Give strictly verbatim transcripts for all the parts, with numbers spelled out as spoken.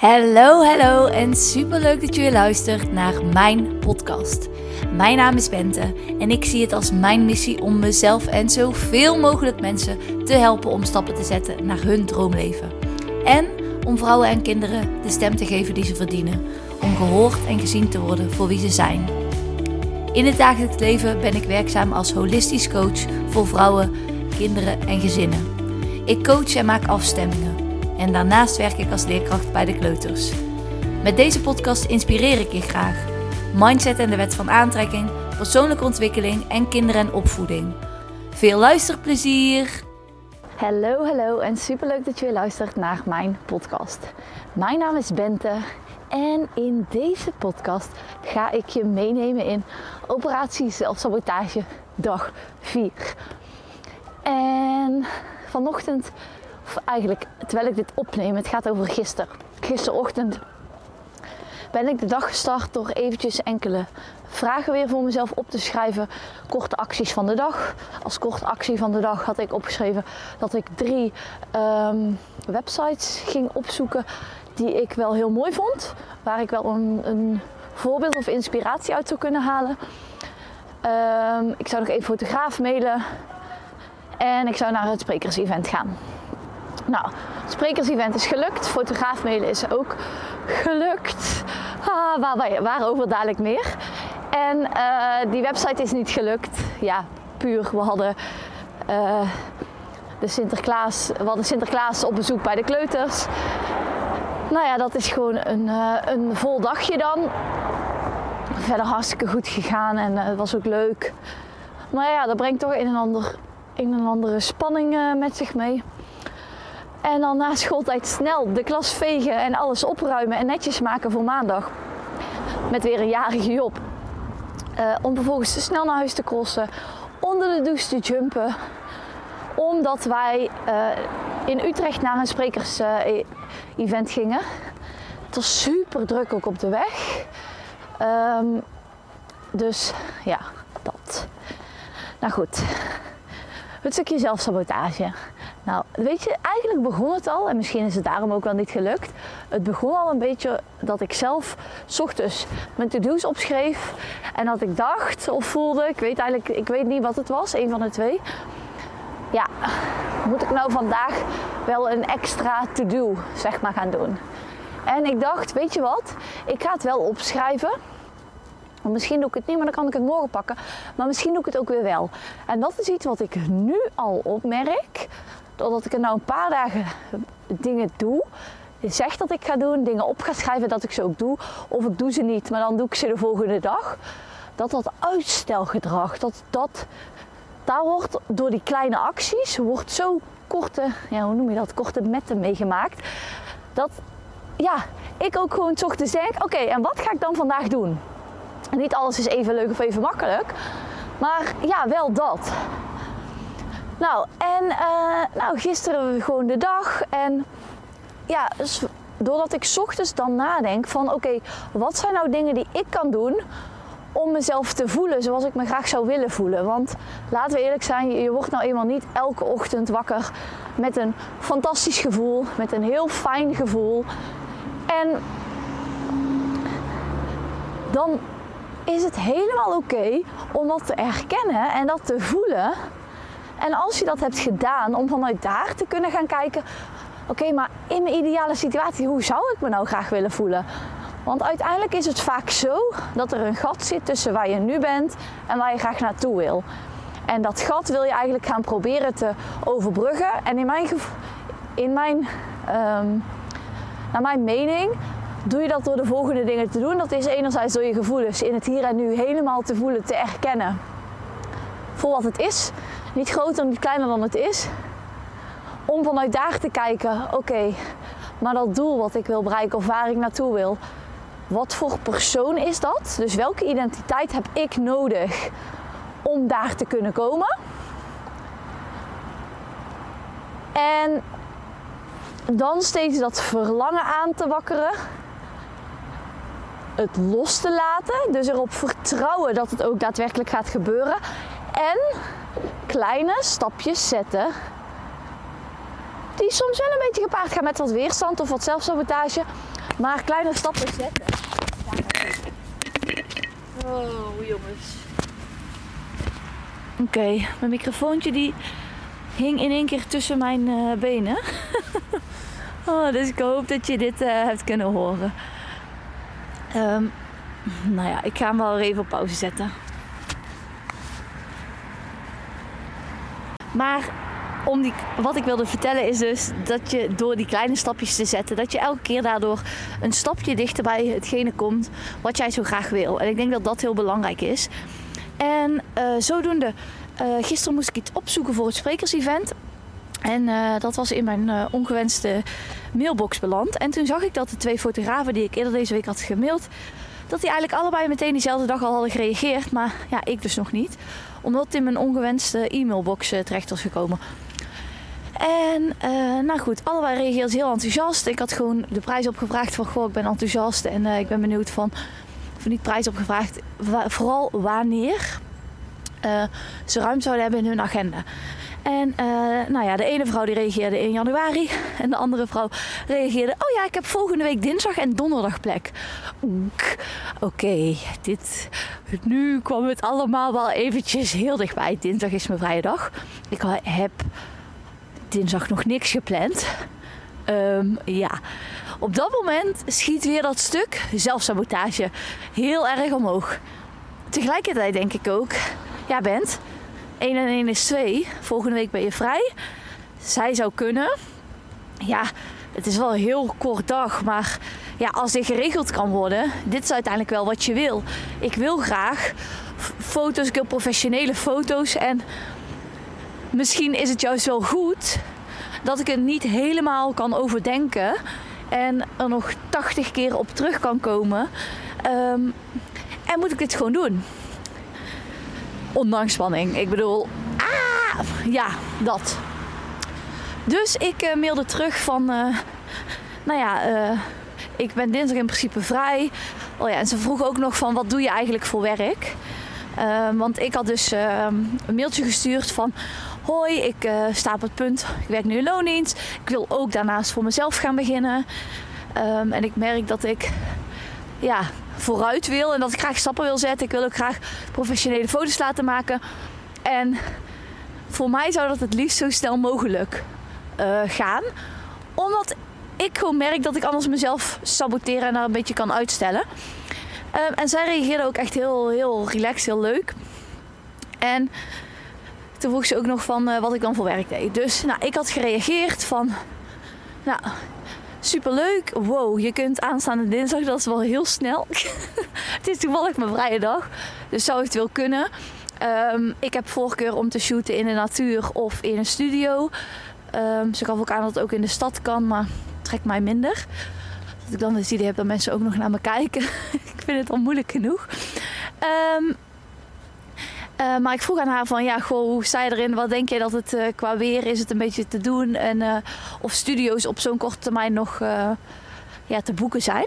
Hallo, hallo en superleuk dat je weer luistert naar mijn podcast. Mijn naam is Bente en ik zie het als mijn missie om mezelf en zoveel mogelijk mensen te helpen om stappen te zetten naar hun droomleven. En om vrouwen en kinderen de stem te geven die ze verdienen, om gehoord en gezien te worden voor wie ze zijn. In het dagelijks leven ben ik werkzaam als holistisch coach voor vrouwen, kinderen en gezinnen. Ik coach en maak afstemmingen. En daarnaast werk ik als leerkracht bij de kleuters. Met deze podcast inspireer ik je graag. Mindset en de wet van aantrekking, persoonlijke ontwikkeling en kinderen en opvoeding. Veel luisterplezier! Hallo, hallo en superleuk dat je weer luistert naar mijn podcast. Mijn naam is Bente en in deze podcast ga ik je meenemen in operatie zelfsabotage dag vier. En vanochtend... Of eigenlijk, terwijl ik dit opneem, het gaat over gisteren. Gisterochtend ben ik de dag gestart door eventjes enkele vragen weer voor mezelf op te schrijven. Korte acties van de dag. Als korte actie van de dag had ik opgeschreven dat ik drie um, websites ging opzoeken die ik wel heel mooi vond. Waar ik wel een, een voorbeeld of inspiratie uit zou kunnen halen. Um, ik zou nog even fotograaf mailen. En ik zou naar het sprekers-event gaan. Nou, het sprekers-event is gelukt. Fotograaf mailen is ook gelukt. Ah, waar, waarover dadelijk meer. En uh, die website is niet gelukt. Ja, puur. We hadden, uh, de Sinterklaas, we hadden Sinterklaas op bezoek bij de kleuters. Nou ja, dat is gewoon een, uh, een vol dagje dan. Verder hartstikke goed gegaan en uh, het was ook leuk. Maar ja, dat brengt toch een en ander, een en andere spanning uh, met zich mee. En dan na schooltijd snel de klas vegen en alles opruimen en netjes maken voor maandag. Met weer een jarige Job. Uh, om vervolgens snel naar huis te crossen. Onder de douche te jumpen. Omdat wij uh, in Utrecht naar een sprekers-event uh, gingen. Het was super druk ook op de weg. Um, dus ja, dat. Nou goed. Het stukje zelfsabotage. Nou, weet je, eigenlijk begon het al, en misschien is het daarom ook wel niet gelukt. Het begon al een beetje dat ik zelf 's ochtends mijn to-do's opschreef. En dat ik dacht of voelde, ik weet eigenlijk, ik weet niet wat het was, een van de twee. Ja, moet ik nou vandaag wel een extra to-do, zeg maar, gaan doen? En ik dacht, weet je wat, ik ga het wel opschrijven. Misschien doe ik het niet, maar dan kan ik het morgen pakken. Maar misschien doe ik het ook weer wel. En dat is iets wat ik nu al opmerk. Doordat ik er nou een paar dagen dingen doe. Zeg dat ik ga doen, dingen op ga schrijven dat ik ze ook doe. Of ik doe ze niet, maar dan doe ik ze de volgende dag. Dat dat uitstelgedrag, dat dat... Daar wordt door die kleine acties, wordt zo korte, ja, hoe noem je dat, korte metten meegemaakt. Dat, ja, ik ook gewoon 's ochtends denk, oké, okay, en wat ga ik dan vandaag doen? En niet alles is even leuk of even makkelijk. Maar ja, wel dat. Nou, en uh, nou, gisteren gewoon de dag. En ja, dus doordat ik 's ochtends dan nadenk van oké, okay, wat zijn nou dingen die ik kan doen om mezelf te voelen zoals ik me graag zou willen voelen. Want laten we eerlijk zijn, je, je wordt nou eenmaal niet elke ochtend wakker met een fantastisch gevoel. Met een heel fijn gevoel. En dan is het helemaal oké okay om dat te erkennen en dat te voelen. En als je dat hebt gedaan, om vanuit daar te kunnen gaan kijken, oké, okay, maar in mijn ideale situatie, hoe zou ik me nou graag willen voelen? Want uiteindelijk is het vaak zo dat er een gat zit tussen waar je nu bent en waar je graag naartoe wil. En dat gat wil je eigenlijk gaan proberen te overbruggen. En in mijn, gevo- in mijn, um, naar mijn mening, doe je dat door de volgende dingen te doen. Dat is enerzijds door je gevoelens in het hier en nu helemaal te voelen, te erkennen voor wat het is. Niet groter, niet kleiner dan het is. Om vanuit daar te kijken, oké, okay, maar dat doel wat ik wil bereiken of waar ik naartoe wil, wat voor persoon is dat? Dus welke identiteit heb ik nodig om daar te kunnen komen? En dan steeds dat verlangen aan te wakkeren. Het los te laten. Dus erop vertrouwen dat het ook daadwerkelijk gaat gebeuren. En kleine stapjes zetten. Die soms wel een beetje gepaard gaan met wat weerstand of wat zelfsabotage. Maar kleine stappen zetten. Oh, jongens. Oké, okay, mijn microfoontje die hing in één keer tussen mijn uh, benen. Oh, dus ik hoop dat je dit uh, hebt kunnen horen. Um, nou ja, ik ga hem wel even op pauze zetten. Maar om die, wat ik wilde vertellen is dus dat je door die kleine stapjes te zetten, dat je elke keer daardoor een stapje dichter bij hetgene komt wat jij zo graag wil. En ik denk dat dat heel belangrijk is. En uh, zodoende, uh, gisteren moest ik iets opzoeken voor het sprekersevent. En uh, dat was in mijn uh, ongewenste mailbox beland. En toen zag ik dat de twee fotografen die ik eerder deze week had gemaild, dat die eigenlijk allebei meteen diezelfde dag al hadden gereageerd. Maar ja, ik dus nog niet. Omdat het in mijn ongewenste e-mailbox uh, terecht was gekomen. En uh, nou goed, allebei reageerden heel enthousiast. Ik had gewoon de prijs opgevraagd van, goh, ik ben enthousiast. En uh, ik ben benieuwd van, of niet prijs opgevraagd, wa- vooral wanneer uh, ze ruimte zouden hebben in hun agenda. En uh, nou ja, de ene vrouw die reageerde in januari. En de andere vrouw reageerde, oh ja, ik heb volgende week dinsdag en donderdag plek. Oké, okay, dit, nu kwam het allemaal wel eventjes heel dichtbij. Dinsdag is mijn vrije dag. Ik heb dinsdag nog niks gepland. Um, ja, op dat moment schiet weer dat stuk zelfsabotage heel erg omhoog. Tegelijkertijd denk ik ook, ja Bent, één en één is twee. Volgende week ben je vrij. Zij zou kunnen. Ja, het is wel een heel kort dag. Maar ja, als dit geregeld kan worden. Dit is uiteindelijk wel wat je wil. Ik wil graag foto's. Ik wil professionele foto's. En misschien is het juist wel goed dat ik het niet helemaal kan overdenken. En er nog tachtig keer op terug kan komen. Um, en moet ik dit gewoon doen. Ondanks spanning. Ik bedoel, ah, ja, dat. Dus ik uh, mailde terug van, uh, nou ja, uh, ik ben dinsdag in principe vrij. Oh ja, en ze vroeg ook nog van, wat doe je eigenlijk voor werk? Uh, want ik had dus uh, een mailtje gestuurd van, hoi, ik uh, sta op het punt, ik werk nu in loondienst. Ik wil ook daarnaast voor mezelf gaan beginnen. Um, en ik merk dat ik, ja, vooruit wil en dat ik graag stappen wil zetten. Ik wil ook graag professionele foto's laten maken. En voor mij zou dat het liefst zo snel mogelijk uh, gaan. Omdat ik gewoon merk dat ik anders mezelf saboteer en daar een beetje kan uitstellen. Um, en zij reageerde ook echt heel, heel relaxed, heel leuk. En toen vroeg ze ook nog van uh, wat ik dan voor werk deed. Dus nou, ik had gereageerd van, nou, superleuk. Wow, je kunt aanstaande dinsdag, dat is wel heel snel. Het is toevallig mijn vrije dag, dus zou het wel kunnen. Um, ik heb voorkeur om te shooten in de natuur of in een studio. Um, ze gaf ook aan dat het ook in de stad kan, maar trekt mij minder. Dat ik dan het idee heb dat mensen ook nog naar me kijken. Ik vind het al moeilijk genoeg. Um, Uh, maar ik vroeg aan haar van, ja, goh, hoe sta je erin? Wat denk je dat het uh, qua weer is het een beetje te doen? En uh, of studio's op zo'n korte termijn nog uh, ja, te boeken zijn.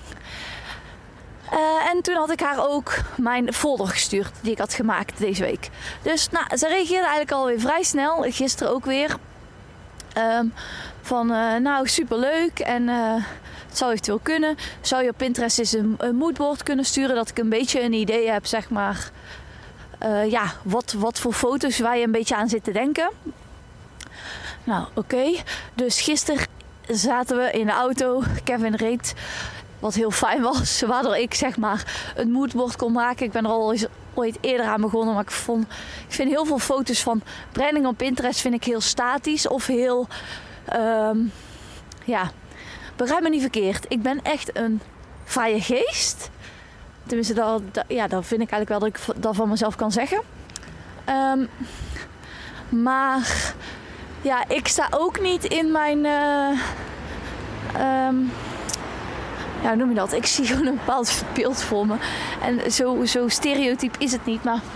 Uh, en toen had ik haar ook mijn folder gestuurd die ik had gemaakt deze week. Dus nou, ze reageerde eigenlijk alweer vrij snel. Gisteren ook weer. Um, van, uh, nou, superleuk. En uh, het zou eventueel kunnen. Zou je op Pinterest eens een, een moodboard kunnen sturen? Dat ik een beetje een idee heb, zeg maar. Uh, ja, wat, wat voor foto's waar je een beetje aan zit te denken. Nou, oké. Okay. Dus gisteren zaten we in de auto. Kevin reed, wat heel fijn was. Waardoor ik, zeg maar, een moodboard kon maken. Ik ben er al eens ooit eerder aan begonnen. Maar ik, vond, ik vind heel veel foto's van branding op Pinterest vind ik heel statisch. Of heel, um, ja, begrijp me niet verkeerd. Ik ben echt een vrije geest. Tenminste, dat, dat, ja, dat vind ik eigenlijk wel dat ik dat van mezelf kan zeggen. Um, maar ja, ik sta ook niet in mijn... Uh, um, ja, hoe noem je dat? Ik zie gewoon een bepaald beeld voor me. En zo, zo stereotyp is het niet. Maar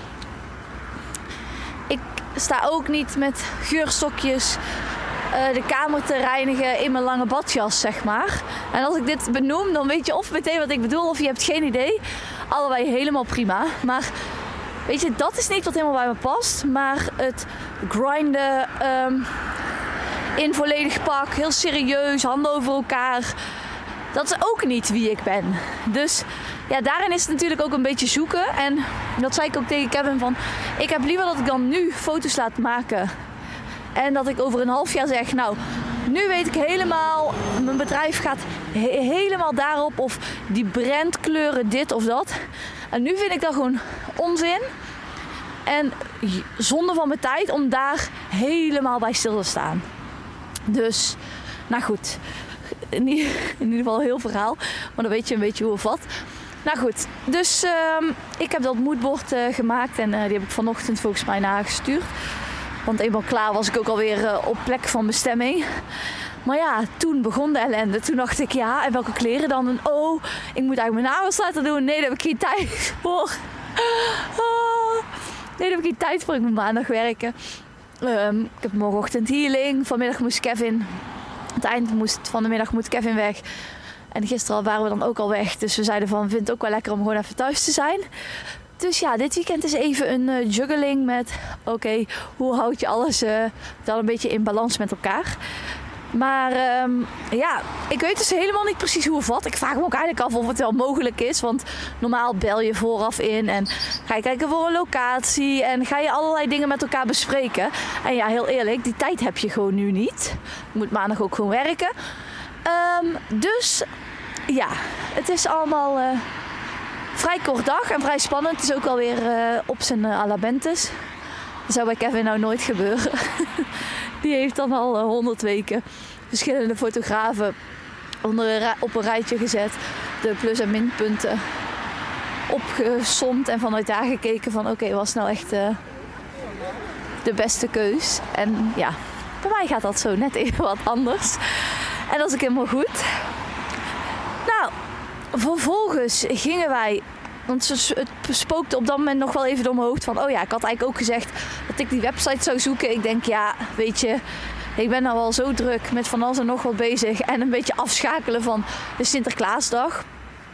ik sta ook niet met geurstokjes uh, de kamer te reinigen in mijn lange badjas, zeg maar. En als ik dit benoem, dan weet je of meteen wat ik bedoel of je hebt geen idee. Allebei helemaal prima. Maar weet je, dat is niet wat helemaal bij me past. Maar het grinden um, in volledig pak, heel serieus, handen over elkaar. dat is ook niet wie ik ben. Dus ja, daarin is het natuurlijk ook een beetje zoeken. En dat zei ik ook tegen Kevin van, ik heb liever dat ik dan nu foto's laat maken. En dat ik over een half jaar zeg, nou, nu weet ik helemaal, mijn bedrijf gaat he- helemaal daarop. Of die brandkleuren dit of dat. En nu vind ik dat gewoon onzin. En zonde van mijn tijd om daar helemaal bij stil te staan. Dus, nou goed. In ieder, in ieder geval een heel verhaal. Maar dan weet je een beetje hoe of wat. Nou goed. Dus uh, ik heb dat moodboard uh, gemaakt. En uh, die heb ik vanochtend volgens mij nagestuurd. Want eenmaal klaar was ik ook alweer uh, op plek van bestemming. Maar ja, toen begon de ellende. Toen dacht ik, ja, en welke kleren dan? En oh, ik moet eigenlijk mijn nagels laten doen. Nee, daar heb ik geen tijd voor. Oh, nee, daar heb ik geen tijd voor. Ik moet maandag werken. Um, ik heb morgenochtend healing. Vanmiddag moest Kevin... Het eind moest, van de middag moet Kevin weg. En gisteren waren we dan ook al weg. Dus we zeiden van, we vinden het ook wel lekker om gewoon even thuis te zijn. Dus ja, dit weekend is even een uh, juggling met... Oké, okay, hoe houd je alles uh, dan een beetje in balans met elkaar? Maar um, ja, ik weet dus helemaal niet precies hoe of wat. Ik vraag me ook eigenlijk af of het wel mogelijk is. Want normaal bel je vooraf in en ga je kijken voor een locatie. En ga je allerlei dingen met elkaar bespreken. En ja, heel eerlijk, die tijd heb je gewoon nu niet. Je moet maandag ook gewoon werken. Um, dus ja, het is allemaal uh, vrij kort dag en vrij spannend. Het is ook alweer uh, op zijn uh, alabentes. Dat zou bij Kevin nou nooit gebeuren. Die heeft dan al uh, honderd weken verschillende fotografen onder een ra- op een rijtje gezet. De plus- en minpunten opgesomd en vanuit daar gekeken van oké, okay, was nou echt uh, de beste keus. En ja, bij mij gaat dat zo net even wat anders. En dat is ook helemaal goed. Nou, vervolgens gingen wij... Want het spookte op dat moment nog wel even door mijn hoofd van... Oh ja, ik had eigenlijk ook gezegd dat ik die website zou zoeken. Ik denk, ja, weet je... Ik ben nou al zo druk met van alles en nog wat bezig. En een beetje afschakelen van de Sinterklaasdag.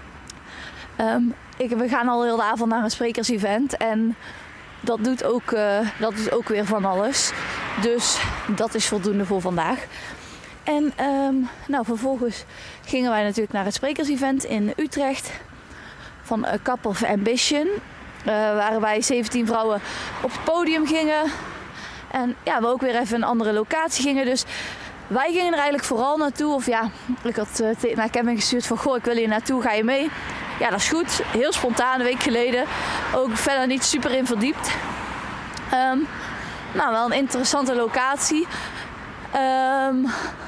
Um, ik, we gaan al heel de avond naar een sprekersevent. En dat doet, ook, uh, dat doet ook weer van alles. Dus dat is voldoende voor vandaag. En um, nou, vervolgens gingen wij natuurlijk naar het sprekersevent in Utrecht... van A Cup of Ambition. Uh, waar wij zeventien vrouwen op het podium gingen. En ja, we ook weer even een andere locatie gingen. Dus wij gingen er eigenlijk vooral naartoe. Of ja, ik had uh, naar Kevin gestuurd van... Goh, ik wil hier naartoe, ga je mee? Ja, dat is goed. Heel spontaan, een week geleden. Ook verder niet super in verdiept. Um, nou, wel een interessante locatie. Um,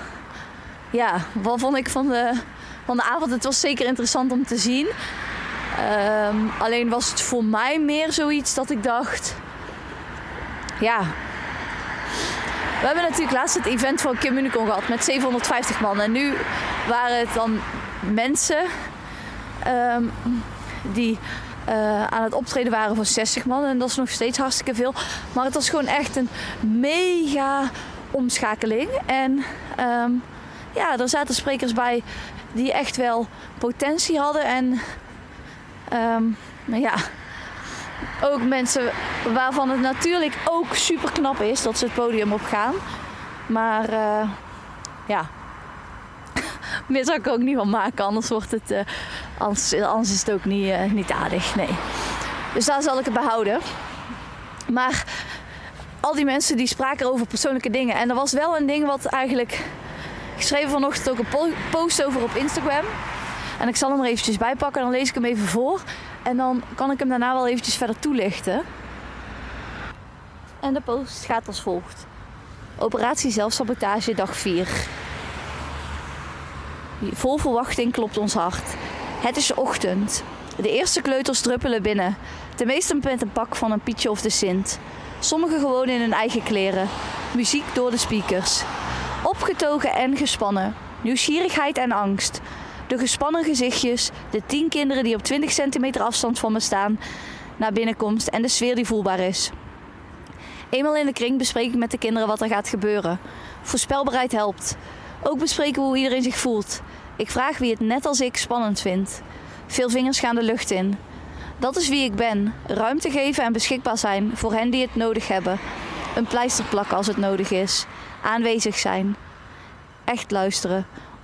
ja, wat vond ik van de, van de avond? Het was zeker interessant om te zien. Um, alleen was het voor mij meer zoiets dat ik dacht... Ja... We hebben natuurlijk laatst het event van Communicon gehad met zevenhonderdvijftig man. En nu waren het dan mensen um, die uh, aan het optreden waren voor zestig man. En dat is nog steeds hartstikke veel. Maar het was gewoon echt een mega omschakeling. En um, ja, er zaten sprekers bij die echt wel potentie hadden. En um, nou ja... Ook mensen waarvan het natuurlijk ook super knap is dat ze het podium op gaan. Maar uh, ja, meer zou ik er ook niet van maken. Anders, wordt het, uh, anders, anders is het ook niet, uh, niet aardig. Nee. Dus daar zal ik het bij houden. Maar al die mensen die spraken over persoonlijke dingen. En er was wel een ding wat eigenlijk... Ik schreef vanochtend ook een post over op Instagram. En ik zal hem er eventjes bij pakken. Dan lees ik hem even voor. En dan kan ik hem daarna wel eventjes verder toelichten. En de post gaat als volgt. Operatie zelfsabotage dag vier. Vol verwachting klopt ons hart. Het is ochtend. De eerste kleuters druppelen binnen. De meesten met een pak van een Pietje of de Sint. Sommigen gewoon in hun eigen kleren. Muziek door de speakers. Opgetogen en gespannen. Nieuwsgierigheid en angst. De gespannen gezichtjes, de tien kinderen die op twintig centimeter afstand van me staan naar binnenkomst en de sfeer die voelbaar is. Eenmaal in de kring bespreek ik met de kinderen wat er gaat gebeuren. Voorspelbaarheid helpt. Ook bespreken we hoe iedereen zich voelt. Ik vraag wie het net als ik spannend vindt. Veel vingers gaan de lucht in. Dat is wie ik ben. Ruimte geven en beschikbaar zijn voor hen die het nodig hebben. Een pleister plakken als het nodig is. Aanwezig zijn. Echt luisteren.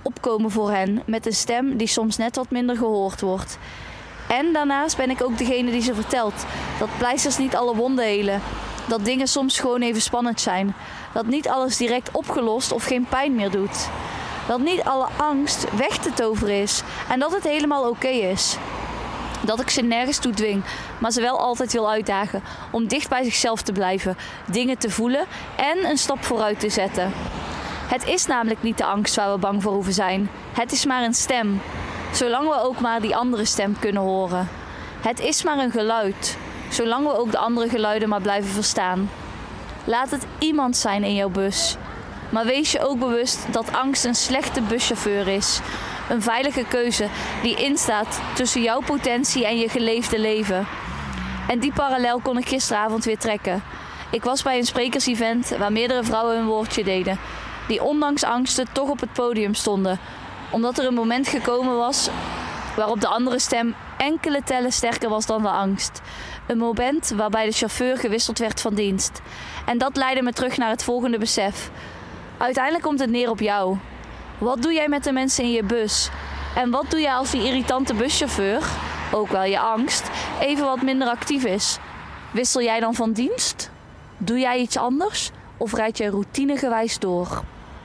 opkomen voor hen met een stem die soms net wat minder gehoord wordt. En daarnaast ben ik ook degene die ze vertelt dat pleisters niet alle wonden helen. Dat dingen soms gewoon even spannend zijn. Dat niet alles direct opgelost of geen pijn meer doet. Dat niet alle angst weg te toveren is en dat het helemaal oké is. Dat ik ze nergens toe dwing, maar ze wel altijd wil uitdagen om dicht bij zichzelf te blijven, dingen te voelen en een stap vooruit te zetten. Het is namelijk niet de angst waar we bang voor hoeven zijn. Het is maar een stem, zolang we ook maar die andere stem kunnen horen. Het is maar een geluid, zolang we ook de andere geluiden maar blijven verstaan. Laat het iemand zijn in jouw bus. Maar wees je ook bewust dat angst een slechte buschauffeur is. Een veilige keuze die instaat tussen jouw potentie en je geleefde leven. En die parallel kon ik gisteravond weer trekken. Ik was bij een sprekersevent waar meerdere vrouwen een woordje deden. Die ondanks angsten toch op het podium stonden. Omdat er een moment gekomen was waarop de andere stem enkele tellen sterker was dan de angst. Een moment waarbij de chauffeur gewisseld werd van dienst. En dat leidde me terug naar het volgende besef. Uiteindelijk komt het neer op jou. Wat doe jij met de mensen in je bus? En wat doe jij als die irritante buschauffeur, ook wel je angst, even wat minder actief is? Wissel jij dan van dienst? Doe jij iets anders? Of rijd je routinegewijs door?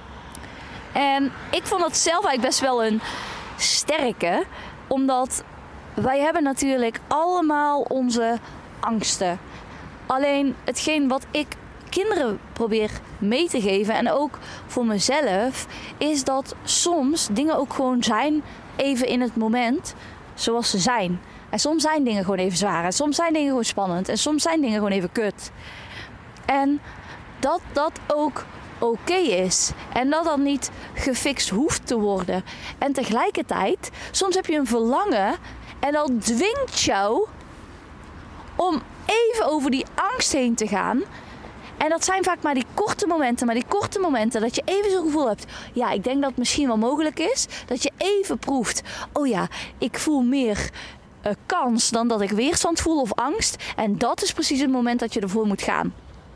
En ik vond dat zelf eigenlijk best wel een sterke. Omdat wij hebben natuurlijk allemaal onze angsten. Alleen hetgeen wat ik kinderen probeer mee te geven en ook voor mezelf, is dat soms dingen ook gewoon zijn even in het moment zoals ze zijn. En soms zijn dingen gewoon even zwaar en soms zijn dingen gewoon spannend en soms zijn dingen gewoon even kut. En dat dat ook oké is en dat dat niet gefixt hoeft te worden. En tegelijkertijd, soms heb je een verlangen en dat dwingt jou om even over die angst heen te gaan. En dat zijn vaak maar die korte momenten, maar die korte momenten dat je even zo'n gevoel hebt. Ja, ik denk dat het misschien wel mogelijk is. Dat je even proeft. Oh ja, ik voel meer uh, kans dan dat ik weerstand voel of angst. En dat is precies het moment dat je ervoor moet gaan.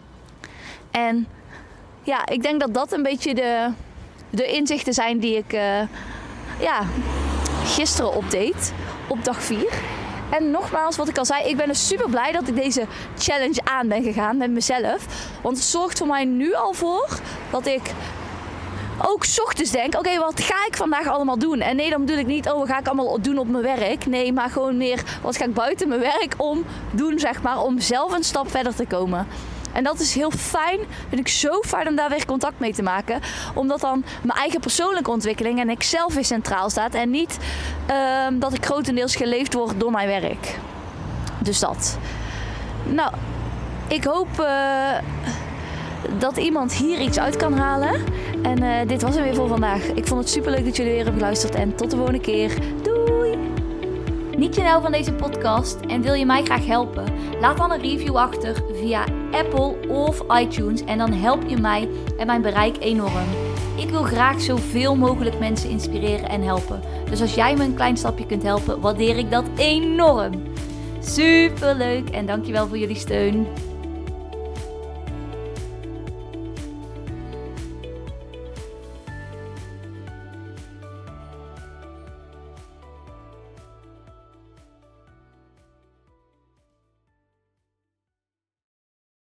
En ja, ik denk dat dat een beetje de, de inzichten zijn die ik uh, ja, gisteren opdeed. Op dag vier. En nogmaals, wat ik al zei, ik ben dus super blij dat ik deze challenge aan ben gegaan met mezelf. Want het zorgt voor mij nu al voor dat ik ook 's ochtends denk, oké, okay, wat ga ik vandaag allemaal doen? En nee, dan bedoel ik niet, oh, wat ga ik allemaal doen op mijn werk? Nee, maar gewoon meer, wat ga ik buiten mijn werk om doen, zeg maar, om zelf een stap verder te komen. En dat is heel fijn, vind ik zo fijn om daar weer contact mee te maken. Omdat dan mijn eigen persoonlijke ontwikkeling en ik zelf weer centraal staat. En niet uh, dat ik grotendeels geleefd word door mijn werk. Dus dat. Nou, ik hoop uh, dat iemand hier iets uit kan halen. En uh, dit was hem weer voor vandaag. Ik vond het super leuk dat jullie weer hebben geluisterd. En tot de volgende keer. Doei! Niet je nou van deze podcast en wil je mij graag helpen? Laat dan een review achter via Apple of iTunes en dan help je mij en mijn bereik enorm. Ik wil graag zoveel mogelijk mensen inspireren en helpen. Dus als jij me een klein stapje kunt helpen, waardeer ik dat enorm. Super leuk en dankjewel voor jullie steun.